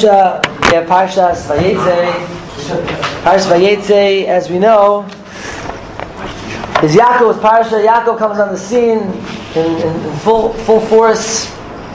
Parsha, we have Parshas Vayetze. Parshas Vayetze, as we know, is Yaakov's Parsha. Yaakov comes on the scene in full force,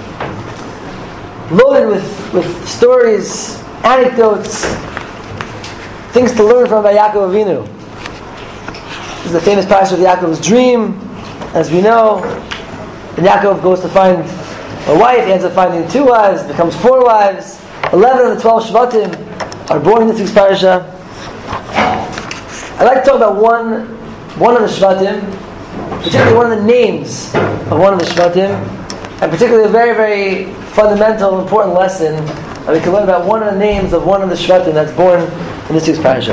loaded with stories, anecdotes, things to learn from by Yaakov Avinu. This is the famous Parsha of Yaakov's dream, as we know. And Yaakov goes to find a wife. He ends up finding 2 wives, becomes 4 wives. 11 of the 12 Shvatim are born in this week's Parsha. I'd like to talk about one of the Shvatim, particularly one of the names of one of the Shvatim, and particularly a very, very fundamental, important lesson that we can learn about one of the names of one of the Shvatim that's born in this week's Parsha.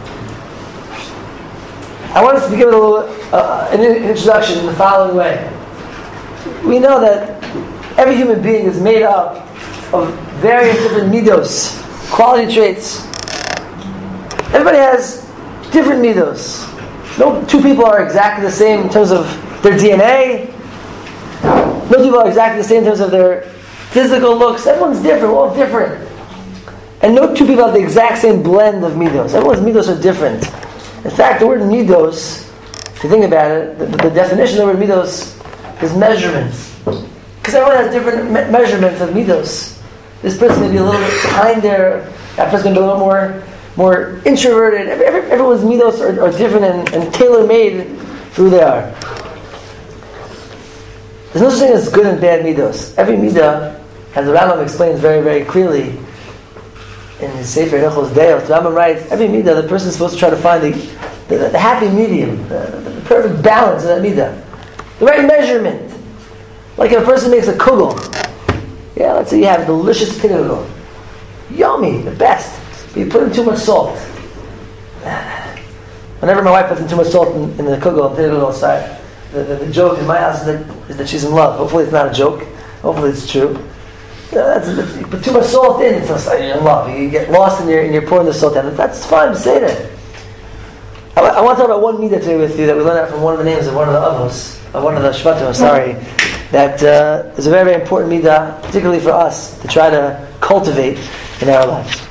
I want us to give it a little an introduction in the following way. We know that every human being is made up of various different midos, quality traits. Everybody has different midos. No 2 people are exactly the same in terms of their DNA. No 2 people are exactly the same in terms of their physical looks. Everyone's different. We're all different. And no 2 people have the exact same blend of midos. Everyone's midos are different. In fact, the word midos, if you think about it, the definition of the word midos is measurements. Because everyone has different measurements of midos. This person may be a little bit kinder, that person may be a little more introverted. Everyone's midos are different and tailor-made for who they are. There's no such thing as good and bad midos. Every midah, as the Rambam explains very, very clearly in his Sefer Hilchos Deos, the Rambam writes, every midah, the person is supposed to try to find the happy medium, the perfect balance of that midah. The right measurement. Like if a person makes a kugel. Yeah, let's say you have a delicious kugel. Yummy, the best. But you put in too much salt. Whenever my wife puts in too much salt in the kugel, the joke in my house is that she's in love. Hopefully it's not a joke. Hopefully it's true. You put too much salt in, it's like you're in love. You get lost in your pouring the salt down. That's fine to say that. I want to talk about one midah today with you that we learned out from one of the names of one of the avos, of one of the shvatim, that is a very, very important midah, particularly for us, to try to cultivate in our lives.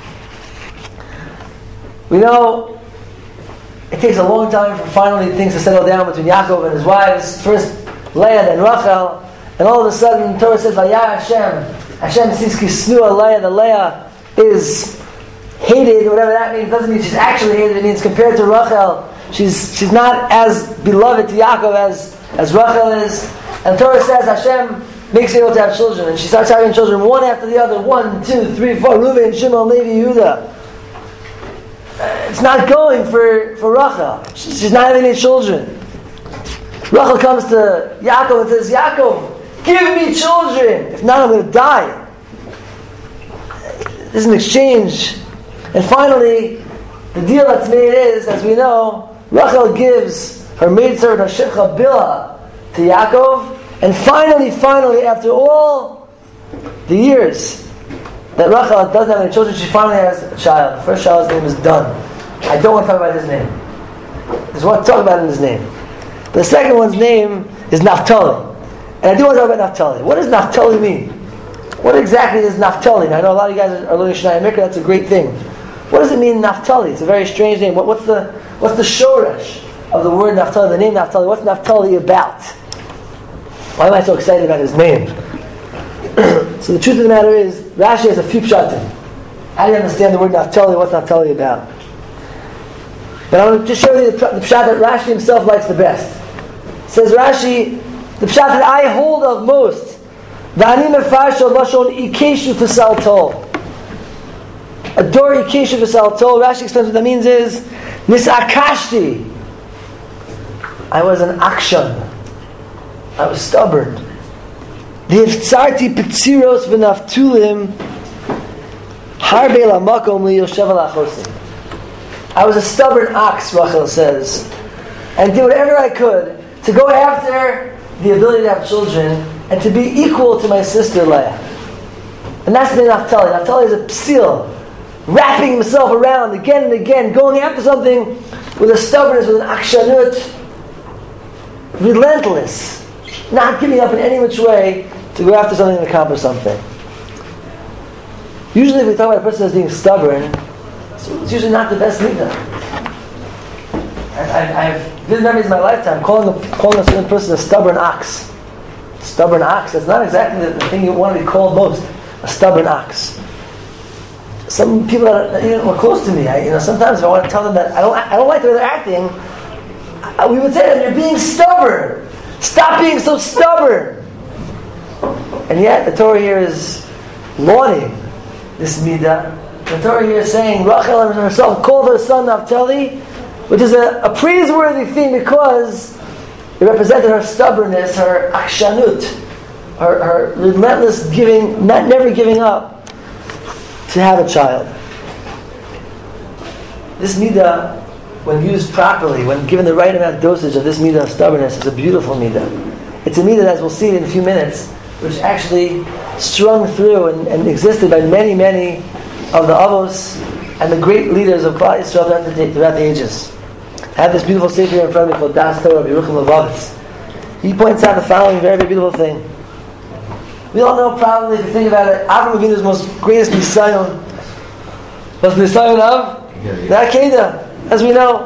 We know it takes a long time for finally things to settle down between Yaakov and his wives. First Leah, then Rachel, and all of a sudden Torah says, Vayah Hashem sees Kisnua Leah, the Leah is hated, whatever that means. It doesn't mean she's actually hated. It means compared to Rachel, she's not as beloved to Yaakov as Rachel is. And Torah says Hashem makes her able to have children, and she starts having children one after the other. 1, 2, 3, 4. Reuven, Shimon, Levi, Yehuda. It's not going for Rachel. She's not having any children. Rachel comes to Yaakov and says, Yaakov, give me children. If not, I'm going to die. There's an exchange. And finally, the deal that's made is, as we know, Rachel gives her maidservant, her shivcha Bilhah, to Yaakov. And finally, after all the years that Rachel doesn't have any children, she finally has a child. The first child's name is Dan. I don't want to talk about his name. I just want to talk about his name. The second one's name is Naphtali. And I do want to talk about Naphtali. What does Naphtali mean? What exactly is Naphtali? Now, I know a lot of you guys are learning Shnai Mikra. That's a great thing. What does it mean, Naphtali? It's a very strange name. What's the shoresh of the word Naphtali, the name Naphtali? What's Naphtali about? Why am I so excited about his name? So the truth of the matter is, Rashi has a few pshatim. How do you understand the word Naphtali? What's Naphtali about? But I want to just show you the pshat that Rashi himself likes the best. Says Rashi, the pshat that I hold of most, V'ani mefarsho lashon ikeshu v'sal tol. Ador ikeshu v'sal tol. Rashi explains what that means is, nisakashti. I was an akshan. I was stubborn. V'iftzarti petziros v'naftulim harbe lamakom liyoshev alachosim. I was a stubborn ox, Rachel says, and did whatever I could to go after the ability to have children and to be equal to my sister Leah. And that's the Naphtali. Naphtali is a psil, wrapping himself around again and again, going after something with a stubbornness, with an akshanut, relentless, not giving up in any which way to go after something and accomplish something. Usually if we talk about a person as being stubborn, it's usually not the best midah. I've vivid memories in my lifetime calling a certain person a stubborn ox. Stubborn ox, that's not exactly the thing you want to be called most. A stubborn ox. Some people that are close to me, sometimes if I want to tell them that I don't like the way they're acting, we would say that you're being stubborn. Stop being so stubborn. And yet the Torah here is lauding this midah. The Torah here is saying Rachel herself called her son Naphtali, which is a praiseworthy thing because it represented her stubbornness, her akshanut, her relentless giving, never giving up to have a child. This midah, when used properly, when given the right amount of dosage of this midah of stubbornness, is a beautiful midah. It's a midah, as we'll see in a few minutes, which actually strung through and existed by many, many of the avos and the great leaders of Klal Yisrael throughout the ages. I have this beautiful sefer here in front of me called Das Torah of Yerucham Levavitz. He points out the following very, very beautiful thing. We all know probably, if you think about it, Avraham Avinu's most greatest nisayon was nisayon of the Akedah, as we know.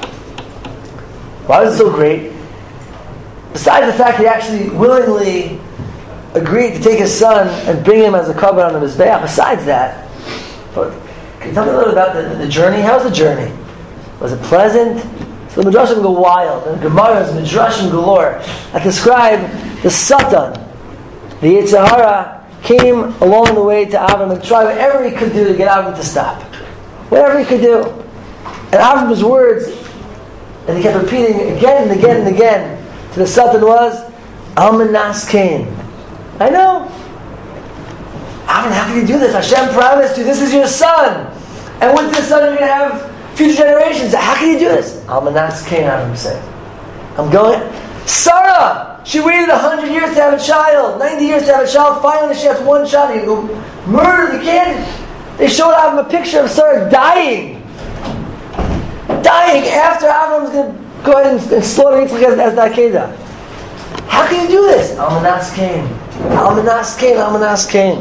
Why was it so great? Besides the fact he actually willingly agreed to take his son and bring him as a korban on the Mizbeach, besides that, can you tell me a little about the journey? How was the journey? Was it pleasant? So the Midrashim go wild. And Gemara's Midrashim galore that describe the Satan, the Yetzer Hara, came along the way to Avram and tried whatever he could do to get Avram to stop. Whatever he could do. And Avram's words, and he kept repeating again and again and again to the Satan was, Almanas Cain. I know. Avram, how can you do this? Hashem promised you, this is your son. And with this son you're going to have future generations. How can you do this? Almanas Cain, Avram said. I'm going. Sarah! She waited 100 years to have a child, 90 years to have a child. Finally she has one child. You go murder the kid. They showed Avram a picture of Sarah dying. Dying after Avram was going to go ahead and slaughter Yitzchak as the Akedah. How can you do this? Almanas Cain. Almanas Cain. Almanas Cain.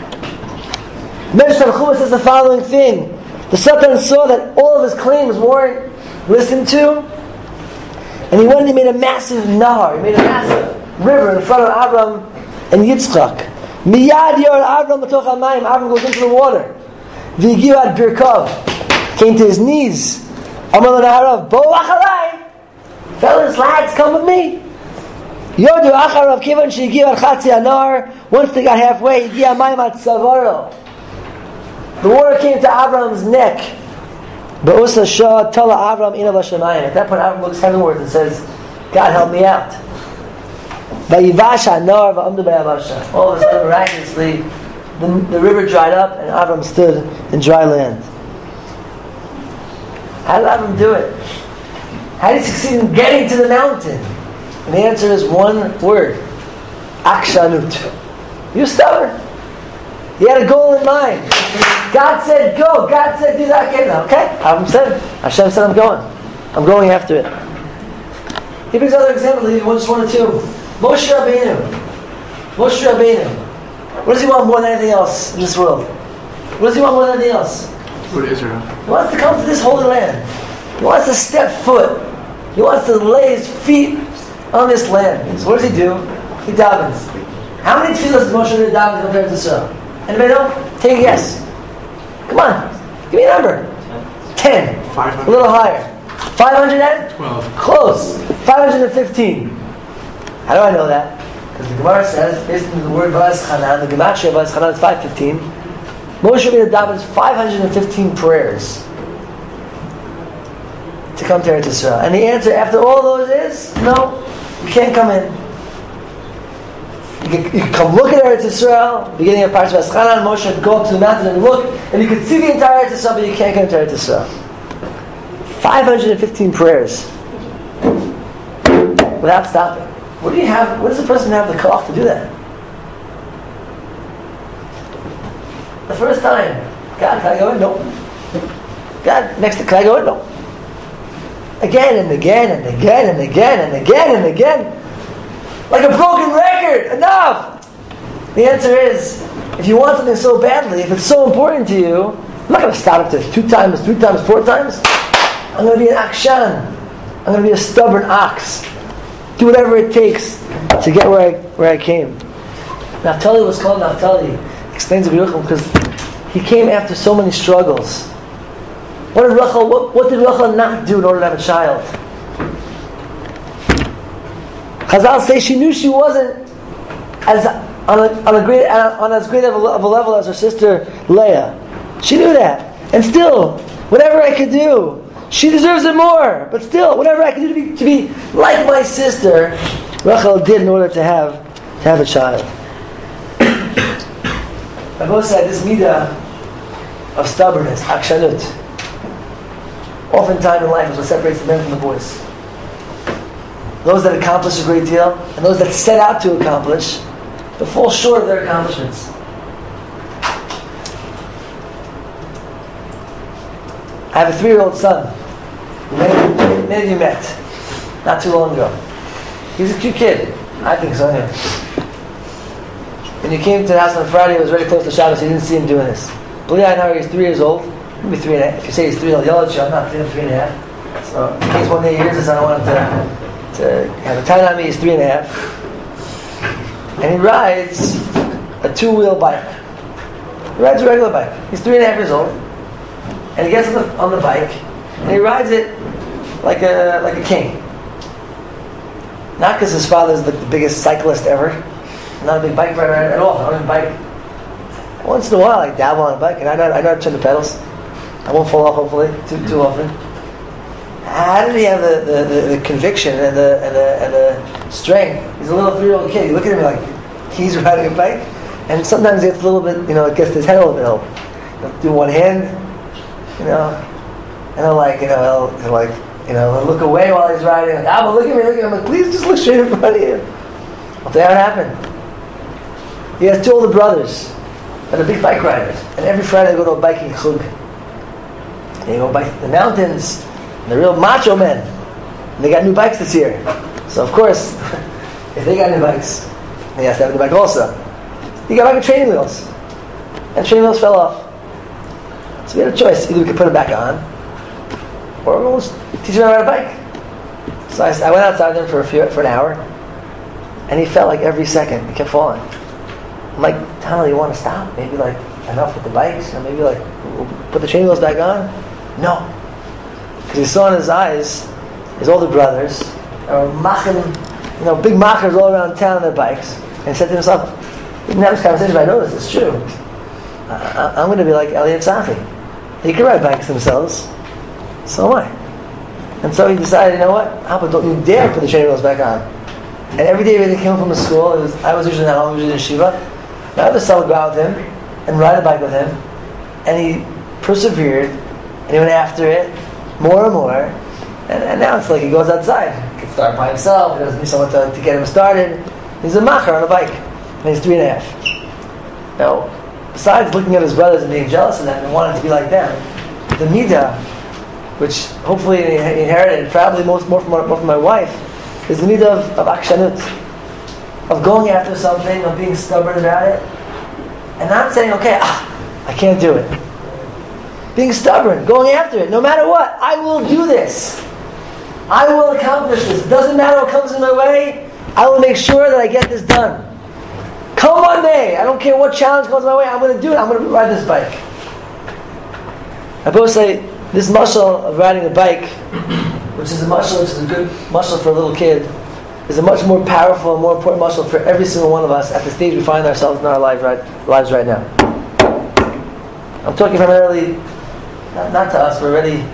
Medrash Tanchuma says the following thing. The Satan saw that all of his claims weren't listened to, and he went and he made a massive nahar. He made a massive river in front of Avram and Yitzchak. Miyad yor Avram l'toch hamayim. Avram goes into the water. V'higiu ad birkav. Came to his knees. Amar l'naharav, bo achalai. Fellas, lads, come with me. Yodu acharav kivan shehigiu ad chatzi anar. Once they got halfway, higiu hamayim ad tzavaro. The water came to Avram's neck. Ba'usa shah tala Avram ina v'shamayim. At that point, Avram looks heavenwards and says, God, help me out. Vayivash anar v'amdu b'yavasha. All of a sudden, miraculously, the river dried up and Avram stood in dry land. How did Avram do it? How did he succeed in getting to the mountain? And the answer is one word. Akshanut. You're stubborn. He had a goal in mind. God said go. God said do that. Okay. Avram said. Hashem said I'm going. I'm going after it. He brings other examples. Just one or two. Moshe Rabbeinu. Moshe Rabbeinu. What does he want more than anything else in this world? What does he want more than anything else? What Israel? He wants to come to this holy land. He wants to step foot. He wants to lay his feet on this land. So what does he do? He davens. How many tefillos does Moshe Rabbeinu daven compared to Israel? Anybody know? Take a guess. Come on. Give me a number. 10. 500. A little higher. 512? 12. Close. 515. How do I know that? Because the Gemara says, based on the word Vaz Chanan, the Gematria of Vaz Chanan is 515. Moshe Rabbeinu davens 515 prayers to come to Eretz Yisrael. And the answer after all those is, no, you can't come in. You can come look at Eretz Yisrael, beginning of Parashat Vaz Chanan. Moshe would go up to the mountain and look, and you could see the entire Eretz Yisrael, but you can't get into Eretz Yisrael. 515 prayers without stopping. What do you have? What does a person have the koach to do that? The first time, God, can I go in? No. God, next to, can I go in? No. Again and again and again and again and again and again. Like a broken record. Enough! The answer is, if you want something so badly, if it's so important to you, I'm not going to stop it to 2 times, 3 times, 4 times. I'm going to be an akshan. I'm going to be a stubborn ox. Do whatever it takes to get where I came. Naphtali was called Naphtali. Explains the Yerucham because he came after so many struggles. What did Rachel not do in order to have a child? Chazal say she knew she wasn't as on as great of a level as her sister Leah. She knew that, and still, whatever I could do, she deserves it more. But still, whatever I could do to be like my sister, Rachel did in order to have a child. I both said this midah of stubbornness, akshanut, oftentimes in life is what separates the men from the boys. Those that accomplish a great deal, and those that set out to accomplish, but fall short of their accomplishments. I have a 3-year-old son. Many of you met not too long ago. He's a cute kid. I think so, anyway. When you came to the house on Friday, it was very close to Shabbos, so you didn't see him doing this. Believe I know he's 3 years old. Maybe 3 and a half. If you say he's 3, I'll yell at you. I'm not 3 and a half. So in case one day he hears this, I don't want him to have a time on me. He's 3 and a half. And he rides a 2-wheel bike. He rides a regular bike. He's 3 and a half years old. And he gets on the bike, and he rides it like a king. Not because his father's the biggest cyclist ever. I'm not a big bike rider at all. I don't even bike. Once in a while, I dabble on a bike, and I know how to turn the pedals. I won't fall off, hopefully, too often. How did he have the conviction and the strength? He's a little 3-year-old kid. You look at him like he's riding a bike, and sometimes he gets a little bit, it gets his head a little bit old. He'll do one hand, and he'll look away while he's riding. Like, but look at me. I'm like, please just look straight in front of you. I'll tell you what happened. He has 2 older brothers that are big bike riders, and every Friday they go to a biking chug. They go bike the mountains. And they're real macho men. And they got new bikes this year. So of course, if they got new bikes, he has to have a new bike also. He got like training wheels. And training wheels fell off. So we had a choice. Either we could put them back on, or we'll teach him how to ride a bike. So I went outside with him for an hour, and he fell like every second. He kept falling. I'm like, Tom, you want to stop? Maybe like enough with the bikes? Maybe like we'll put the training wheels back on? No. Because he saw in his eyes his older brothers are big machers all around town on their bikes, and he said to himself, we didn't have this conversation, but I know this is true. I'm going to be like Elliot Safi. He can ride bikes themselves, so am I. And so he decided, you know what? Papa, don't you dare put the training wheels back on. And every day when they came home from the school, I was usually at home, usually in Shiva. My other son would go out with him and ride a bike with him, and he persevered, and he went after it more and more, and now it's like he goes outside. He can start by himself. He doesn't need someone to get him started. He's a macher on a bike, and he's 3 and a half. Now, besides looking at his brothers and being jealous of them and wanting to be like them, the midah, which hopefully he inherited, probably more from my wife, is the midah of akshanut, of going after something, of being stubborn about it, and not saying, okay, I can't do it. Being stubborn, going after it, no matter what. I will do this. I will accomplish this. It doesn't matter what comes in my way. I will make sure that I get this done. Come one day. I don't care what challenge comes my way. I'm going to do it. I'm going to ride this bike. I both say this mashal of riding a bike, which is a good mashal for a little kid, is a much more powerful and more important mashal for every single one of us at the stage we find ourselves in our lives right now. I'm talking primarily not to us.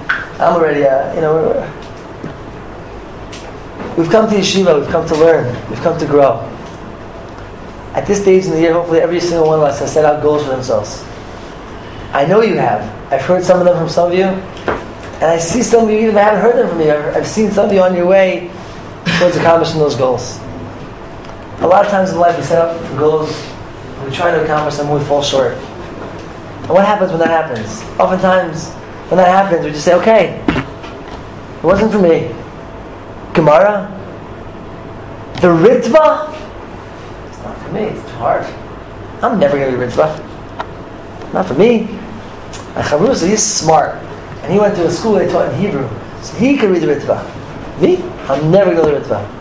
We've come to yeshiva, we've come to learn, we've come to grow. At this stage in the year, hopefully every single one of us has set out goals for themselves. I know you have. I've heard some of them from some of you, and I see some of you even if I haven't heard them from you. I've seen some of you on your way towards accomplishing those goals. A lot of times in life we set out for goals, and we try to accomplish them, and we fall short. And what happens when that happens? Oftentimes, when that happens, we just say, okay, it wasn't for me. Gemara, the Ritva, it's not for me, it's too hard. I'm never going to be Ritva. Not for me. And Chavrusa, he's smart. And he went to a school they taught in Hebrew. So he could read the Ritva. Me? I'm never going to learn Ritva.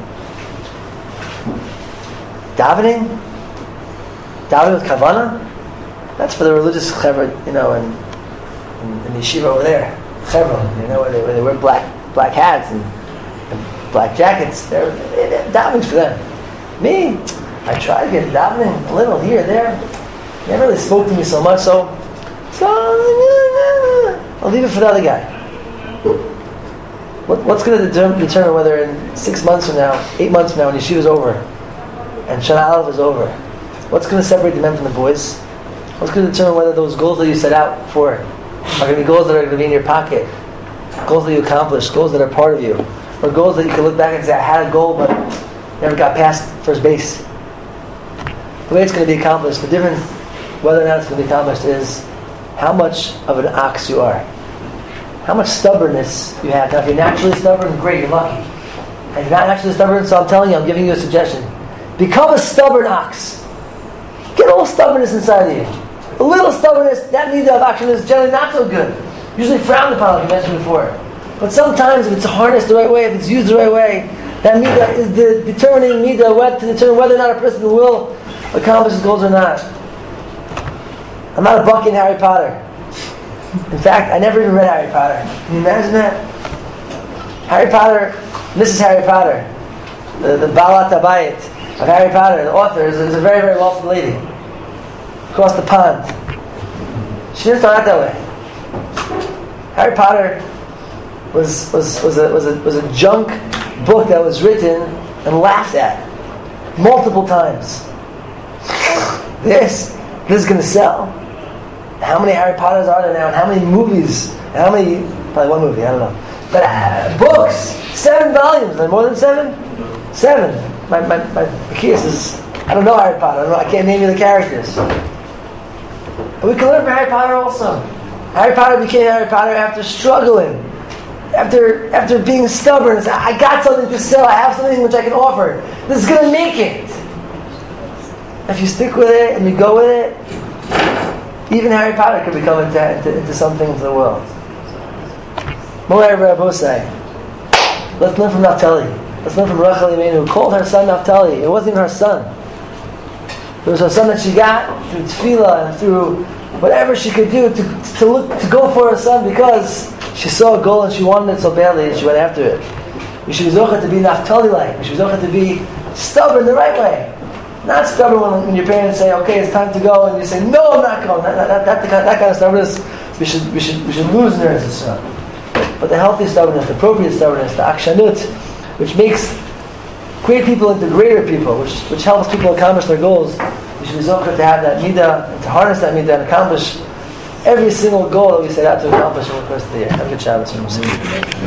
Davening with Kavanah? That's for the religious Chevra, in yeshiva over there. Chevra, where they wear black hats and black jackets. Davening's for them. Me? I tried to get davening a little here, there. Never really spoke to me so much, so I'll leave it for the other guy. What's going to determine whether in 6 months from now, 8 months from now, when yeshiva's over, and Shana Aleph is over, what's going to separate the men from the boys? What's going to determine whether those goals that you set out for are going to be goals that are going to be in your pocket, goals that you accomplished, goals that are part of you, or goals that you can look back and say, I had a goal but never got past first base. The way it's going to be accomplished, the difference whether or not it's going to be accomplished is how much of an ox you are. How much stubbornness you have. Now if you're naturally stubborn, great, you're lucky. And if you're not naturally stubborn, so I'm telling you, I'm giving you a suggestion. Become a stubborn ox. Get a little stubbornness inside of you. A little stubbornness, that midah of action is generally not so good. Usually frowned upon, like you mentioned before. But sometimes if it's harnessed the right way, if it's used the right way, that midah is the determining midah to determine whether or not a person will accomplish his goals or not. I'm not a bucky in Harry Potter. In fact, I never even read Harry Potter. Can you imagine that? Harry Potter, Mrs. Harry Potter, the Balat Abayit of Harry Potter, the author, is a very, very wealthy lady. Across the pond. She didn't start out that way. Harry Potter was a junk book that was written and laughed at multiple times. This is going to sell. How many Harry Potters are there now? And how many movies? And how many? Probably one movie. I don't know. But books, 7 volumes. Are there more than 7? 7. My Zacchaeus is. I don't know Harry Potter. I can't name you the characters. But we can learn from Harry Potter also. Harry Potter became Harry Potter after struggling, after being stubborn. I got something to sell. I have something which I can offer. This is going to make it. If you stick with it and you go with it, even Harry Potter could become into some things in the world. Moray Rabosai. Let's learn from Naphtali. Let's learn from Rachel Imenu, who called her son Naphtali. It wasn't even her son. It was her son that she got through tefillah and through whatever she could do to go for her son because she saw a goal and she wanted it so badly and she went after it. We should be zocheh to be Naphtali-like. We should be zocheh to be stubborn the right way. Not stubborn when your parents say, "Okay, it's time to go," and you say, "No, I'm not going." That kind of stubbornness, we should lose in Eretz Yisrael. But the healthy stubbornness, the appropriate stubbornness, the akshanut, which makes great people into greater people, which helps people accomplish their goals. We should be zocheh to have that midah and to harness that midah and accomplish every single goal that we set out to accomplish in the course of the year. Have a good Shabbos.